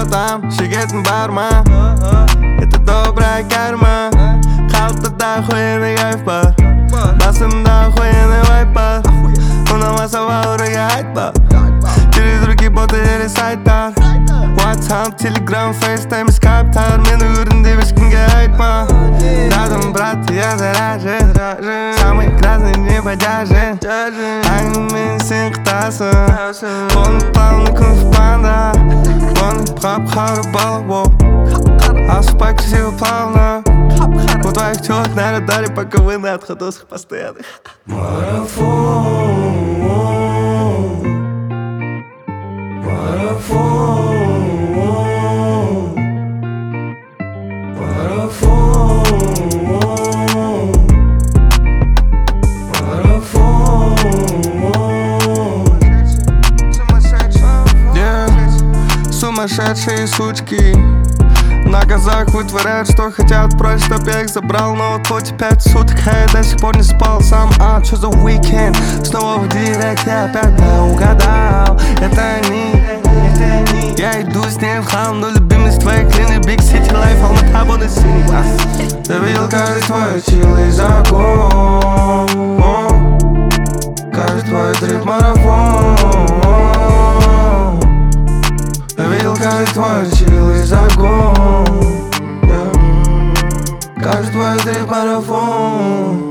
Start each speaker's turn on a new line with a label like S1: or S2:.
S1: там, щегетный бармен. Это добрая карма. Халтада охуенный кайф-бар. Басында охуенный вайп-бар. Унамаса аураға айтпа. Через руки боты или сайттар. WhatsApp, Telegram, FaceTime, Skype'тар. Мені көрінде ешкімге айтма. Рядом, брат, я заражен. Самый грязный не подяжен. Әңгімен сен қытасың. Оның планы күн в планда. Оның қап-қары балық болып. Асықпай красиво плавно. У твоих тёлок на радаре, пока вы на отходосах постоянных. Марафон. Сумасшедшие сучки на газах вытворяют, что хотят. Просят, чтоб я их забрал, но вот хоть 5 суток, а я до сих пор не спал сам. Чё за уикенд? Снова в директ, я опять угадал. Это они. Я иду с ней в хлам, но любимый с твоей клины. Big City Life, Алмата, Бонный Синий. Я видел каждый твой чилый закон, каждый твой дрип-марафон. Я видел каждый твой чилый загон, каждый твой дрип-марафон.